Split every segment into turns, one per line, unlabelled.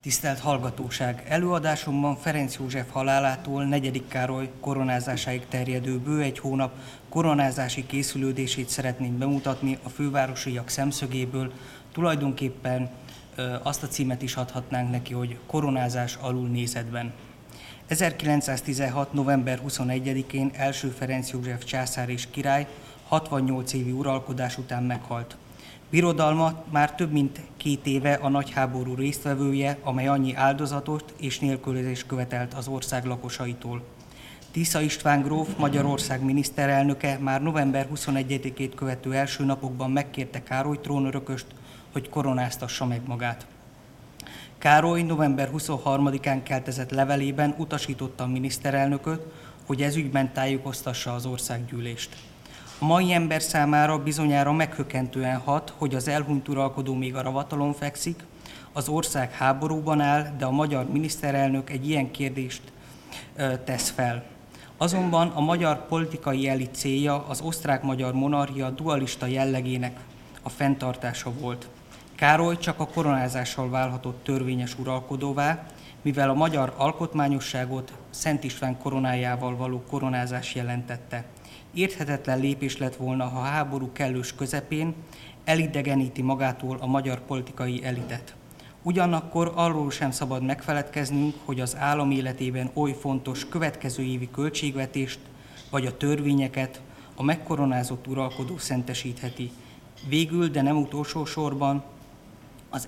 Tisztelt hallgatóság! Előadásomban Ferenc József halálától 4. Károly koronázásáig terjedő bő egy hónap koronázási készülődését szeretném bemutatni a fővárosiak szemszögéből. Tulajdonképpen azt a címet is adhatnánk neki, hogy koronázás alulnézetben. 1916. november 21-én első Ferenc József császár és király 68 évi uralkodás után meghalt. Birodalma már több mint 2 éve a nagy háború résztvevője, amely annyi áldozatot és nélkülözést követelt az ország lakosaitól. Tisza István gróf, Magyarország miniszterelnöke már november 21-ét követő első napokban megkérte Károly trónörököst, hogy koronáztassa meg magát. Károly november 23-án keltezett levelében utasította a miniszterelnököt, hogy ez ügyben tájékoztassa az országgyűlést. A mai ember számára bizonyára meghökkentően hat, hogy az elhunyt uralkodó még a ravatalon fekszik, az ország háborúban áll, de a magyar miniszterelnök egy ilyen kérdést tesz fel. Azonban a magyar politikai elit célja az osztrák-magyar monarchia dualista jellegének a fenntartása volt. Károly csak a koronázással válhatott törvényes uralkodóvá, mivel a magyar alkotmányosságot Szent István koronájával való koronázás jelentette. Érthetetlen lépés lett volna, ha a háború kellős közepén elidegeníti magától a magyar politikai elitet. Ugyanakkor arról sem szabad megfeledkeznünk, hogy az állam életében oly fontos következő évi költségvetést vagy a törvényeket a megkoronázott uralkodó szentesítheti. Végül, de nem utolsó sorban, az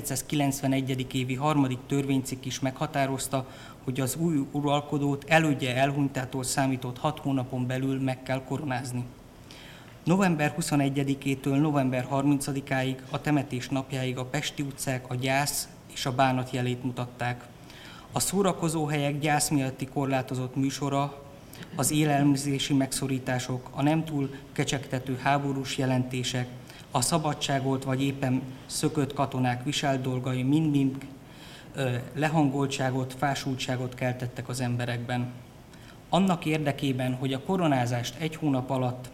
1791. évi 3. törvénycikk is meghatározta, hogy az új uralkodót elődje elhunytától számított 6 hónapon belül meg kell koronázni. November 21-től november 30-áig, a temetés napjáig a pesti utcák a gyász és a bánat jelét mutatták. A szórakozóhelyek gyász miatti korlátozott műsora, az élelmezési megszorítások, a nem túl kecsegtető háborús jelentések, a szabadságolt vagy éppen szökött katonák viselt dolgai mind-mind lehangoltságot, fásultságot keltettek az emberekben. Annak érdekében, hogy a koronázást 1 hónap alatt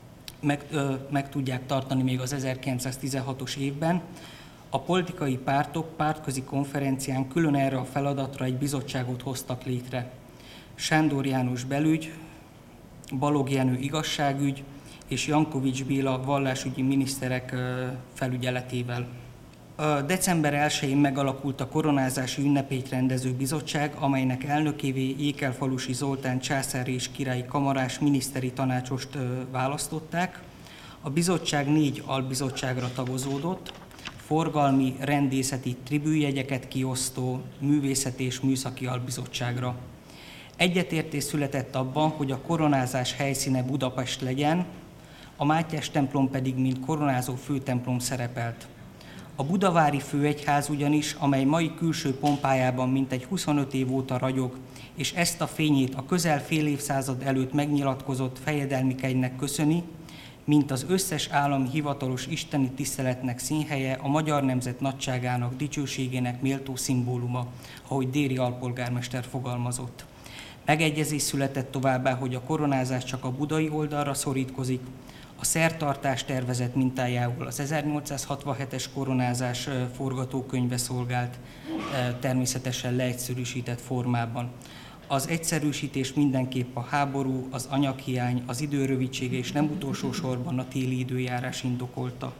meg tudják tartani még az 1916-os évben, a politikai pártok pártközi konferencián külön erre a feladatra egy bizottságot hoztak létre. Sándor János belügy, Balogh Jenő igazságügy és Jankovics Béla vallásügyi miniszterek felügyeletével. December 1-én megalakult a koronázási ünnepét rendező bizottság, amelynek elnökévé Ékelfalusi Zoltán császári és királyi kamarás miniszteri tanácsost választották. A bizottság 4 albizottságra tagozódott: forgalmi, rendészeti, tribűjegyeket kiosztó, művészeti és műszaki albizottságra. Egyetértés született abban, hogy a koronázás helyszíne Budapest legyen, a Mátyás templom pedig mint koronázó főtemplom szerepelt. A budavári főegyház ugyanis, amely mai külső pompájában mintegy 25 év óta ragyog, és ezt a fényét a közel fél évszázad előtt megnyilatkozott fejedelmikeinek köszöni, mint az összes állami hivatalos isteni tiszteletnek színhelye, a magyar nemzet nagyságának, dicsőségének méltó szimbóluma, ahogy Déri alpolgármester fogalmazott. Megegyezés született továbbá, hogy a koronázás csak a budai oldalra szorítkozik, a szertartás tervezett mintájául az 1867-es koronázás forgatókönyve szolgált, természetesen leegyszerűsített formában. Az egyszerűsítés mindenképp a háború, az anyaghiány, az időrövidsége és nem utolsó sorban a téli időjárás indokolta.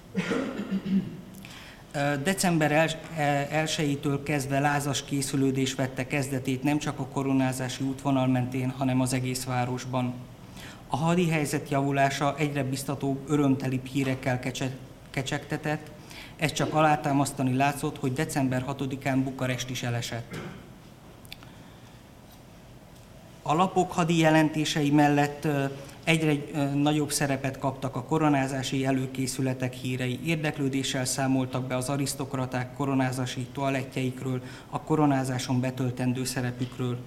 December 1-től kezdve lázas készülődés vette kezdetét nem csak a koronázási útvonal mentén, hanem az egész városban. A hadi helyzet javulása egyre biztatóbb, örömtelibb hírekkel kecsegtetett, ez csak alátámasztani látszott, hogy december 6-án Bukarest is elesett. A lapok hadi jelentései mellett egyre nagyobb szerepet kaptak a koronázási előkészületek hírei. Érdeklődéssel számoltak be az arisztokraták koronázási toalettjeikről, a koronázáson betöltendő szerepükről.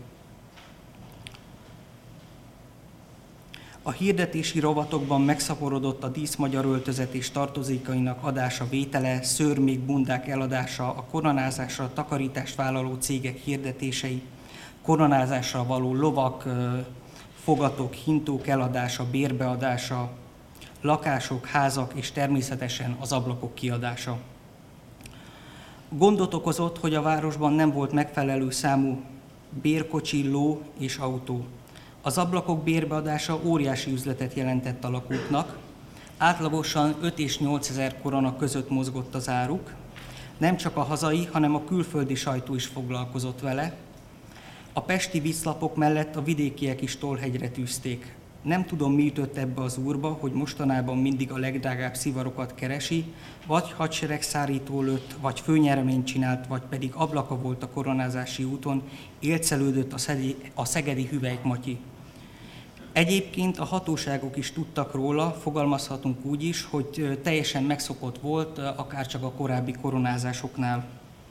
A hirdetési rovatokban megszaporodott a díszmagyar öltözet és tartozékainak adása, vétele, szőrmék, bundák eladása, a koronázásra takarítást vállaló cégek hirdetései, koronázásra való lovak, fogatok, hintók eladása, bérbeadása, lakások, házak és természetesen az ablakok kiadása. Gondot okozott, hogy a városban nem volt megfelelő számú bérkocsi, ló és autó. Az ablakok bérbeadása óriási üzletet jelentett a lakóknak. Átlagosan 5 és 8 ezer korona között mozgott az áruk. Nem csak a hazai, hanem a külföldi sajtó is foglalkozott vele. A pesti viclapok mellett a vidékiek is tollhegyre tűzték. Nem tudom, mi ütött ebbe az úrba, hogy mostanában mindig a legdrágább szivarokat keresi, vagy hadseregszárító lőtt, vagy főnyereményt csinált, vagy pedig ablaka volt a koronázási úton, élcelődött a szegedi Hüvelyk Matyi. Egyébként a hatóságok is tudtak róla, fogalmazhatunk úgy is, hogy teljesen megszokott volt, akárcsak a korábbi koronázásoknál.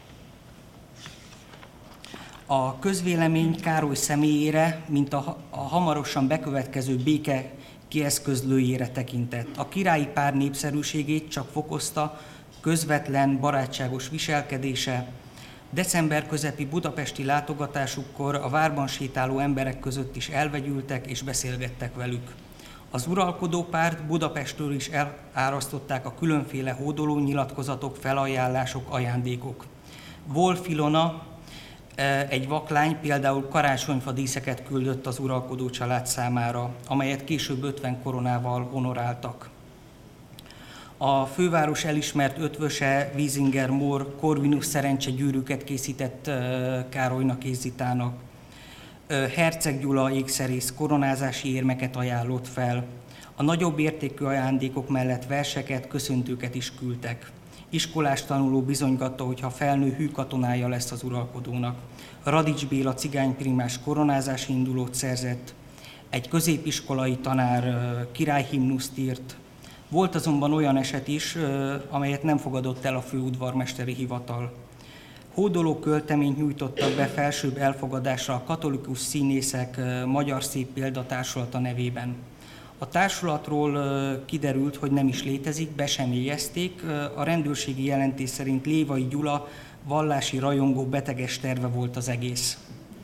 A közvélemény Károly személyére, mint a hamarosan bekövetkező béke kieszközlőjére tekintett. A királyi pár népszerűségét csak fokozta közvetlen, barátságos viselkedése. December közepi budapesti látogatásukkor a várban sétáló emberek között is elvegyültek és beszélgettek velük. Az uralkodó párt Budapestről is elárasztották a különféle hódoló nyilatkozatok, felajánlások, ajándékok. Wolf Ilona, egy vaklány például karácsonyfa díszeket küldött az uralkodó család számára, amelyet később 50 koronával honoráltak. A főváros elismert ötvöse, Wiesinger Mór Corvinus szerencsegyűrűket készített Károlynak és Zitának. Herceg Gyula ékszerész koronázási érmeket ajánlott fel. A nagyobb értékű ajándékok mellett verseket, köszöntőket is küldtek. Iskolás tanuló bizonygatta, hogy ha felnő, hű katonája lesz az uralkodónak. Radics Béla cigányprimás koronázási indulót szerzett, egy középiskolai tanár királyhimnuszt írt. Volt azonban olyan eset is, amelyet nem fogadott el a főudvarmesteri hivatal. Hódoló költeményt nyújtottak be felsőbb elfogadásra a Katolikus Színészek Magyar Szép Példa Társulata nevében. A társulatról kiderült, hogy nem is létezik, be sem jegyezték. A rendőrségi jelentés szerint Lévai Gyula vallási rajongó beteges terve volt az egész.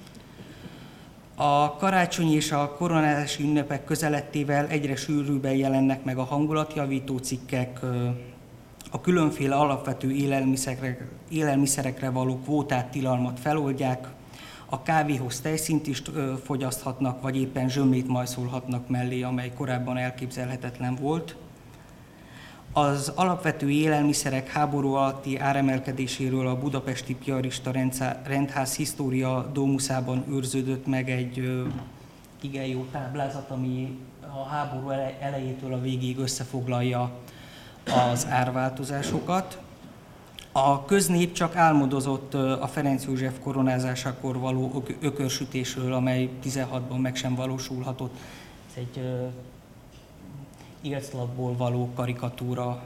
A karácsonyi és a koronázási ünnepek közelettével egyre sűrűbben jelennek meg a hangulatjavító cikkek, a különféle alapvető élelmiszerekre való kvótát, tilalmat feloldják, a kávéhoz tejszínt is fogyaszthatnak, vagy éppen zsömlét majszolhatnak mellé, amely korábban elképzelhetetlen volt. Az alapvető élelmiszerek háború alatti áremelkedéséről a budapesti piarista rendház História Domusában őrződött meg egy igen jó táblázat, ami a háború elejétől a végéig összefoglalja az árváltozásokat. A köznép csak álmodozott a Ferenc József koronázásakor való ökörsütésről, amely 16-ban meg sem valósulhatott. Ez egy élszlapból való karikatúra.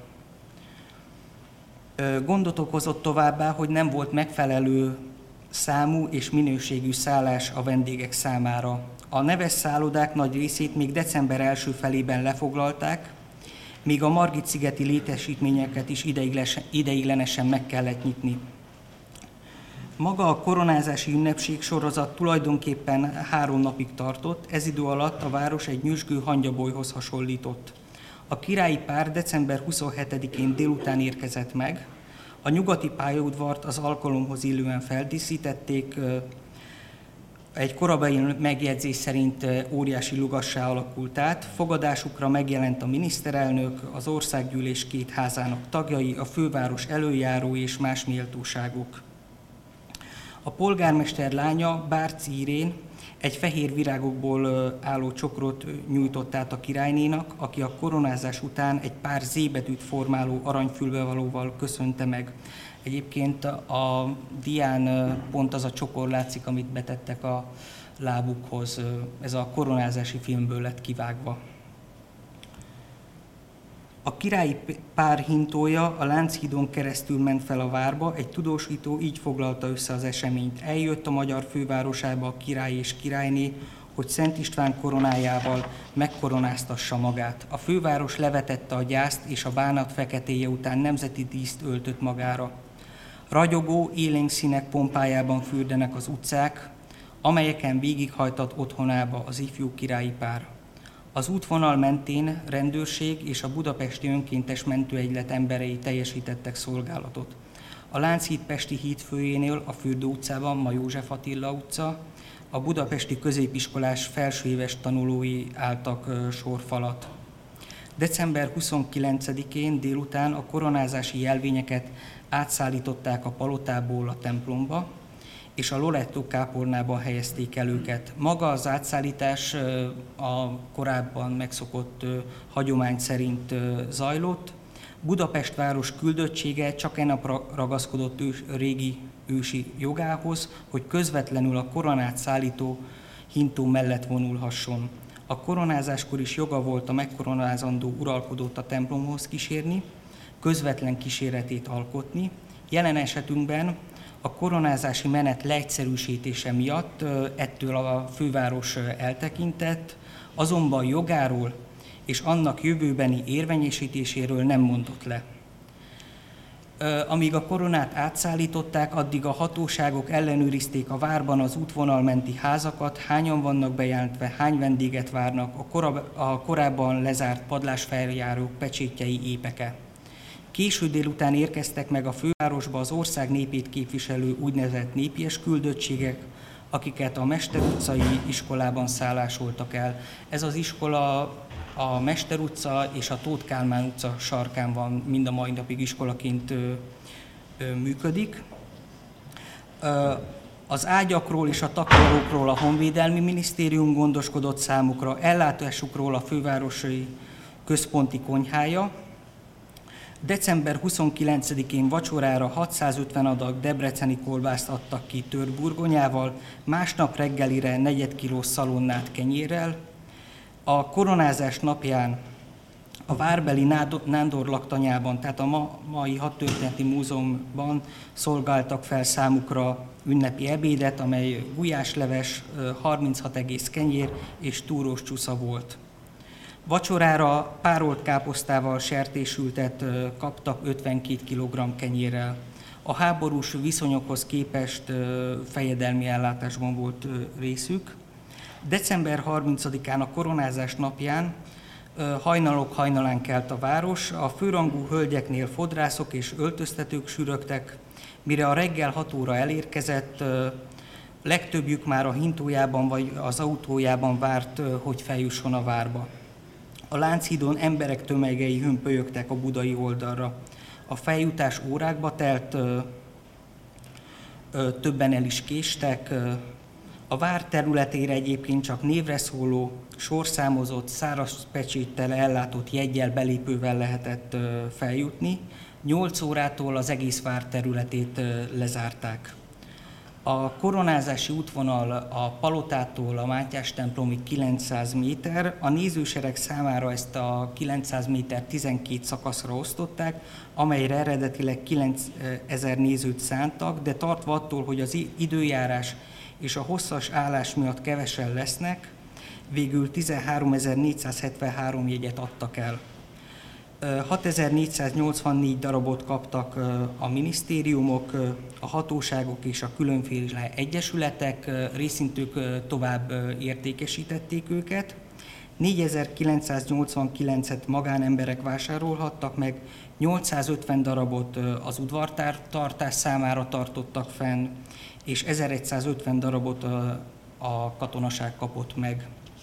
Gondot okozott továbbá, hogy nem volt megfelelő számú és minőségű szállás a vendégek számára. A neves szállodák nagy részét még december első felében lefoglalták, míg a Margit-szigeti létesítményeket is ideiglenesen meg kellett nyitni. Maga a koronázási ünnepség sorozat tulajdonképpen 3 napig tartott, ez idő alatt a város egy nyüzsgő hangyabolyhoz hasonlított. A királyi pár december 27-én délután érkezett meg, a nyugati pályaudvart az alkalomhoz illően feldíszítették, egy korabeli megjegyzés szerint óriási lugassá alakult át, fogadásukra megjelent a miniszterelnök, az országgyűlés 2 házának tagjai, a főváros előjáró és más méltóságok. A polgármester lánya, Bárci Irén egy fehér virágokból álló csokrot nyújtott át a királynénak, aki a koronázás után egy pár Z-betűt formáló aranyfülbevalóval köszönte meg. Egyébként a dián pont az a csokor látszik, amit betettek a lábukhoz. Ez a koronázási filmből lett kivágva. A királyi pár hintója a Lánchídon keresztül ment fel a várba, egy tudósító így foglalta össze az eseményt. Eljött a magyar fővárosába a király és királyné, hogy Szent István koronájával megkoronáztassa magát. A főváros levetette a gyászt, és a bánat feketéje után nemzeti díszt öltött magára. Ragyogó, élénk színek pompájában fürdenek az utcák, amelyeken végighajtott otthonába az ifjú királyi pár. Az útvonal mentén rendőrség és a budapesti önkéntes mentőegylet emberei teljesítettek szolgálatot. a Lánchíd Pesti hídfőjénél, a Fürdő utcában, ma József Attila utca, a budapesti középiskolás felsőéves tanulói álltak sorfalat. December 29-én délután a koronázási jelvényeket átszállították a palotából a templomba, és a Loretto kápolnában helyezték el őket. Maga az átszállítás a korábban megszokott hagyomány szerint zajlott. Budapest város küldöttsége csak enap ragaszkodott régi ősi jogához, hogy közvetlenül a koronát szállító hintó mellett vonulhasson. A koronázáskor is joga volt a megkoronázandó uralkodót a templomhoz kísérni, közvetlen kíséretét alkotni. Jelen esetünkben a koronázási menet leegyszerűsítése miatt ettől a főváros eltekintett, azonban jogáról és annak jövőbeni érvényesítéséről nem mondott le. Amíg a koronát átszállították, addig a hatóságok ellenőrizték a várban az útvonal menti házakat, hányan vannak bejelentve, hány vendéget várnak, a korábban lezárt padlásfeljárók pecsétjei épeke. Késő délután érkeztek meg a fővárosba az ország népét képviselő úgynevezett népies küldöttségek, akiket a Mester utcai iskolában szállásoltak el. Ez az iskola a Mester utca és a Tóth Kálmán utca sarkán van, mind a mai napig iskolaként működik. Az ágyakról és a takarókról a Honvédelmi Minisztérium gondoskodott számukra, ellátásukról a fővárosi központi konyhája. December 29-én vacsorára 650 adag debreceni kolbászt adtak ki tört burgonyával, másnap reggelire 4 kiló szalonnát kenyérrel. A koronázás napján a várbeli nándorlaktanyában, tehát a mai Hadtörténeti Múzeumban szolgáltak fel számukra ünnepi ebédet, amely gulyásleves, 36 egész kenyér és túrós csusza volt. Vacsorára párolt káposztával sertésültet kaptak 52 kg kenyérrel. A háborús viszonyokhoz képest fejedelmi ellátásban volt részük. December 30-án a koronázás napján hajnalok hajnalán kelt a város, a főrangú hölgyeknél fodrászok és öltöztetők sürögtek, mire a reggel 6 óra elérkezett, legtöbbjük már a hintójában vagy az autójában várt, hogy feljusson a várba. A Lánchídon emberek tömegei hömpölyögtek a budai oldalra. A feljutás órákba telt, többen el is késtek. A vár területére egyébként csak névre szóló, sorszámozott, száraz pecséttel ellátott jeggyel, belépővel lehetett feljutni. 8 órától az egész vár területét lezárták. A koronázási útvonal a Palotától a Mátyás templomig 900 méter, a nézősereg számára ezt a 900 méter 12 szakaszra osztották, amelyre eredetileg 9000 nézőt szántak, de tartva attól, hogy az időjárás és a hosszas állás miatt kevesen lesznek, végül 13.473 jegyet adtak el. 6.484 darabot kaptak a minisztériumok, a hatóságok és a különféle egyesületek, részintük tovább értékesítették őket. 4.989-et magánemberek vásárolhattak meg, 850 darabot az udvartartás számára tartottak fenn, és 1150 darabot a katonaság kapott meg.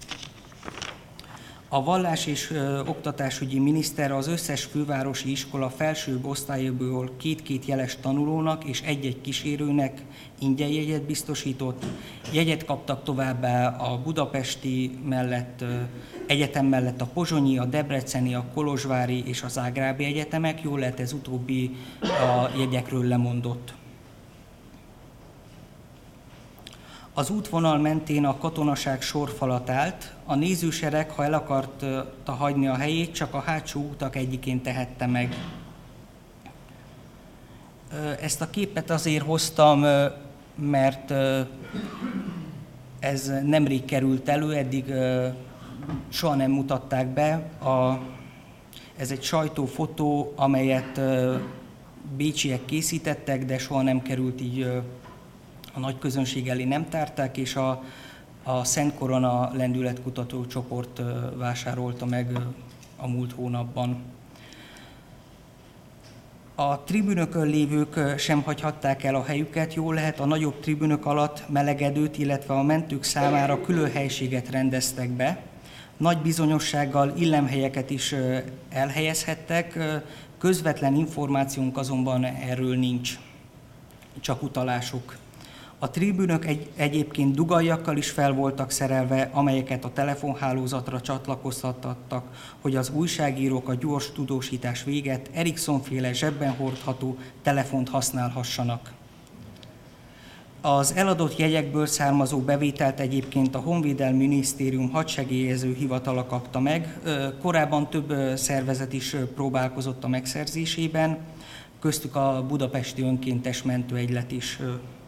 A vallás- és oktatásügyi miniszter az összes fővárosi iskola felsőbb osztályából 2 jeles tanulónak és 1 kísérőnek ingyen jegyet biztosított. Jegyet kaptak továbbá a budapesti mellett, egyetem mellett a pozsonyi, a debreceni, a kolozsvári és a zágrábi egyetemek. Jól lehet, ez utóbbi a jegyekről lemondott. Az útvonal mentén a katonaság sorfalat állt, a nézősereg, ha el akarta hagyni a helyét, csak a hátsó utak egyikén tehette meg. Ezt a képet azért hoztam, mert ez nemrég került elő, eddig soha nem mutatták be. Ez egy sajtófotó, amelyet bécsiek készítettek, de soha nem került így a nagy közönség elé, nem tárták, és a Szent Korona lendületkutató csoport vásárolta meg a múlt hónapban. A tribünökön lévők sem hagyhatták el a helyüket, jól lehet a nagyobb tribünök alatt melegedőt, illetve a mentők számára külön helységet rendeztek be. Nagy bizonyossággal illemhelyeket is elhelyezhettek, közvetlen információnk azonban erről nincs, csak utalások. A tribünök egyébként dugajjakkal is fel voltak szerelve, amelyeket a telefonhálózatra csatlakoztattak, hogy az újságírók a gyors tudósítás véget Ericsson-féle zsebben hordható telefont használhassanak. Az eladott jegyekből származó bevételt egyébként a Honvédelmi Minisztérium hadsegélyező hivatala kapta meg. Korábban több szervezet is próbálkozott a megszerzésében, köztük a Budapesti Önkéntes Mentőegylet is.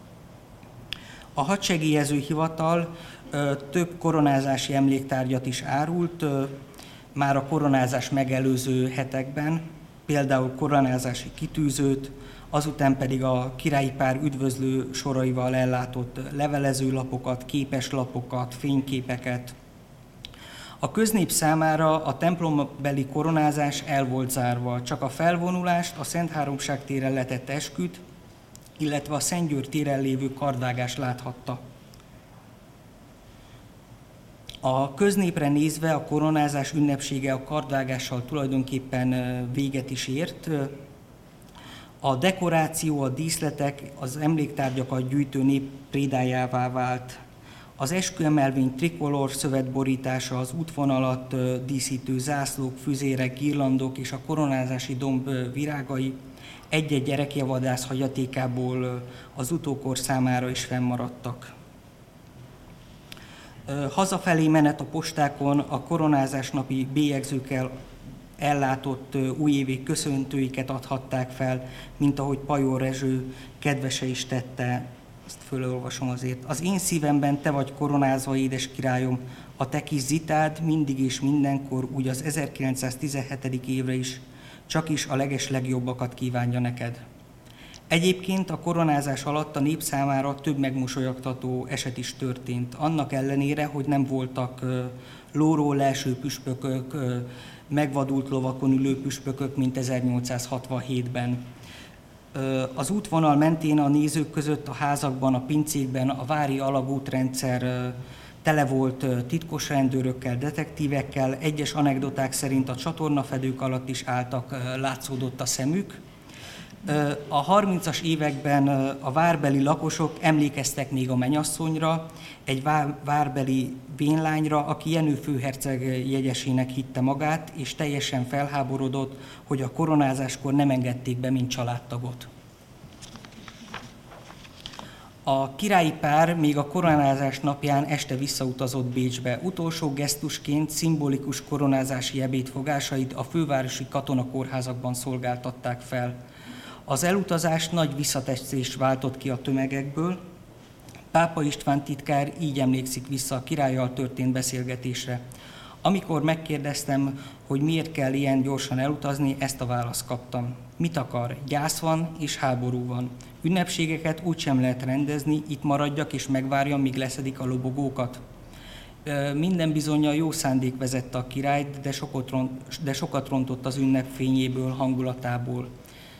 A hadsegélyező hivatal több koronázási emléktárgyat is árult már a koronázás megelőző hetekben, például koronázási kitűzőt, azután pedig a királyi pár üdvözlő soraival ellátott levelezőlapokat, képeslapokat, fényképeket. A köznép számára a templombeli koronázás el volt zárva, csak a felvonulást, a Szentháromság téren letett esküt, illetve a Szent György téren lévő kardvágást láthatta. A köznépre nézve a koronázás ünnepsége a kardvágással tulajdonképpen véget is ért. A dekoráció, a díszletek, az emléktárgyakat gyűjtő nép prédájává vált. Az esküemelvény trikolor szövetborítása, az útvonalat díszítő zászlók, füzérek, girlandok és a koronázási domb virágai egy-egy gyerekjavadász hagyatékából az utókor számára is fennmaradtak. Hazafelé menet a postákon a koronázás napi bélyegzőkkel ellátott újévi köszöntőiket adhatták fel, mint ahogy Pajor Rezső kedvese is tette, ezt fölolvasom azért. Az én szívemben te vagy koronázva, édes királyom, a te kis zitád mindig és mindenkor, úgy az 1917. évre is, csak is a legeslegjobbakat kívánja neked. Egyébként a koronázás alatt a nép számára több megmosolyogtató eset is történt. Annak ellenére, hogy nem voltak lóról leeső püspökök, megvadult lovakon ülő püspökök, mint 1867-ben. Az útvonal mentén a nézők között, a házakban, a pincékben a vári alagútrendszer tele volt titkos rendőrökkel, detektívekkel, egyes anekdoták szerint a csatornafedők alatt is álltak, látszódott a szemük. A 30-as években a várbeli lakosok emlékeztek még a mennyasszonyra, egy várbeli vénlányra, aki Jenő főherceg jegyesének hitte magát, és teljesen felháborodott, hogy a koronázáskor nem engedték be, mint családtagot. A királyi pár még a koronázás napján este visszautazott Bécsbe. Utolsó gesztusként szimbolikus koronázási ebédfogásait a fővárosi katonakórházakban szolgáltatták fel. Az elutazás nagy visszatetszést váltott ki a tömegekből. Pápa István titkár így emlékszik vissza a királlyal történt beszélgetésre. Amikor megkérdeztem, hogy miért kell ilyen gyorsan elutazni, ezt a választ kaptam. Mit akar? Gyász van és háború van. Ünnepségeket úgysem lehet rendezni, itt maradjak és megvárjam, míg leszedik a lobogókat. Minden bizonnyal jó szándék vezette a királyt, de sokat rontott az ünnep fényéből, hangulatából.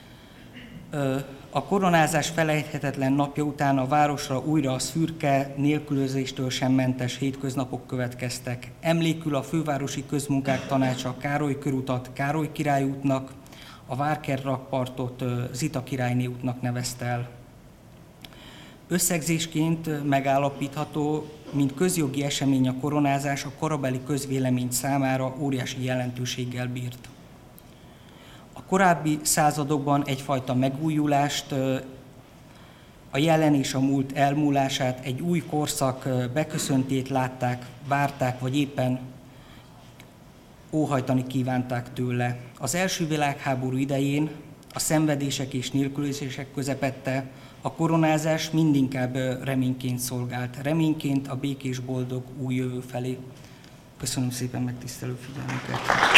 A koronázás felejthetetlen napja után a városra újra a szürke, nélkülözéstől sem mentes hétköznapok következtek. Emlékül a fővárosi közmunkák tanácsa Károly körutat Károly király útnak, a Várkerrakpartot Zita királyné útnak nevezte el. Összegzésként megállapítható, mint közjogi esemény a koronázás a korabeli közvélemény számára óriási jelentőséggel bírt. A korábbi századokban egyfajta megújulást, a jelen és a múlt elmúlását, egy új korszak beköszöntét látták, várták, vagy éppen óhajtani kívánták tőle. Az első világháború idején a szenvedések és nélkülözések közepette a koronázás mindinkább reményként szolgált, reményként a békés, boldog új jövő felé. Köszönöm szépen megtisztelő figyelmüket!